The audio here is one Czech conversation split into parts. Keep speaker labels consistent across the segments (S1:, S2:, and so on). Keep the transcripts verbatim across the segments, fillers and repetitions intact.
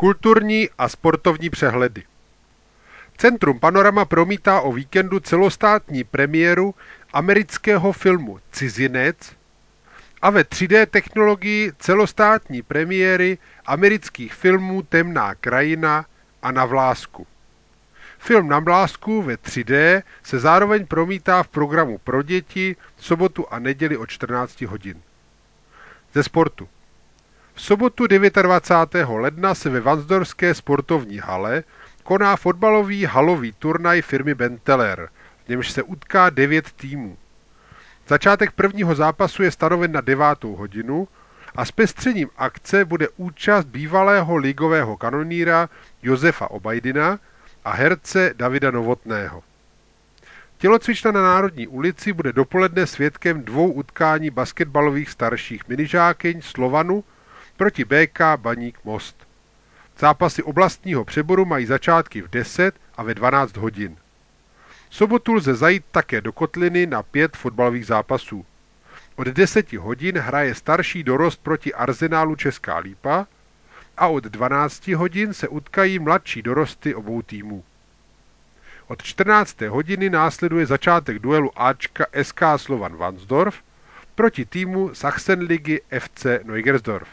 S1: Kulturní a sportovní přehledy. Centrum Panorama promítá o víkendu celostátní premiéru amerického filmu Cizinec a ve tři dé technologii celostátní premiéry amerických filmů Temná krajina a Na vlásku. Film Na vlásku ve tři dé se zároveň promítá v programu pro děti v sobotu a neděli od čtrnáct hodin. Ze sportu. V sobotu dvacátého devátého ledna se ve Varnsdorfské sportovní hale koná fotbalový halový turnaj firmy Benteler, v němž se utká devět týmů. Začátek prvního zápasu je stanoven na devátou hodinu a zpestřením akce bude účast bývalého ligového kanoníra Josefa Obajdina a herce Davida Novotného. Tělocvična na Národní ulici bude dopoledne svědkem dvou utkání basketbalových starších minižákyň Slovanu proti bé ká Baník Most. Zápasy oblastního přeboru mají začátky v deset a ve dvanáct hodin. V sobotu lze zajít také do Kotliny na pět fotbalových zápasů. Od deseti hodin hraje starší dorost proti Arsenálu Česká Lípa a od dvanácti hodin se utkají mladší dorosty obou týmů. Od čtrnácté hodiny následuje začátek duelu Ačka es ká Slovan Varnsdorf proti týmu Sachsenligy ef cé Neugersdorf.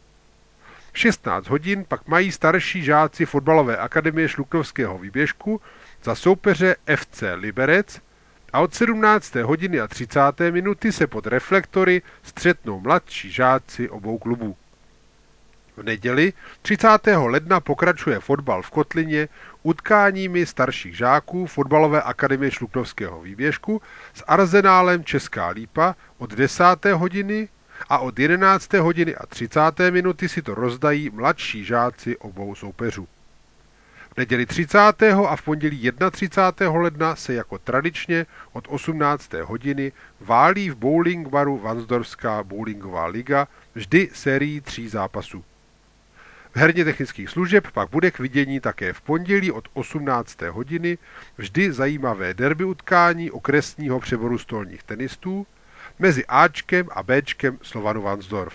S1: V šestnáct hodin pak mají starší žáci fotbalové akademie Šluknovského výběžku za soupeře ef cé Liberec a od sedmnácté hodiny a třicáté minuty se pod reflektory střetnou mladší žáci obou klubů. V neděli třicátého ledna pokračuje fotbal v Kotlině utkáními starších žáků fotbalové akademie Šluknovského výběžku s Arsenálem Česká Lípa od desáté hodiny a od jedenácté hodiny a třicáté minuty si to rozdají mladší žáci obou soupeřů. V neděli třicátého a v pondělí třicátého prvního ledna se jako tradičně od osmnácté hodiny válí v bowling baru Varnsdorfská bowlingová liga vždy sérií tří zápasů. V herně technických služeb pak bude k vidění také v pondělí od osmnácté hodiny vždy zajímavé derby utkání okresního přeboru stolních tenistů mezi Ačkem a Béčkem Slovanu Varnsdorf.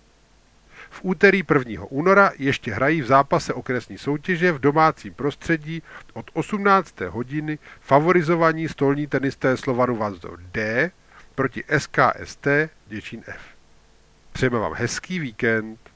S1: V úterý prvního února ještě hrají v zápase okresní soutěže v domácím prostředí od osmnácté hodiny favorizovaní stolní tenisté Slovanu Varnsdorf D proti es ká es té Děčín F. Přejeme vám hezký víkend.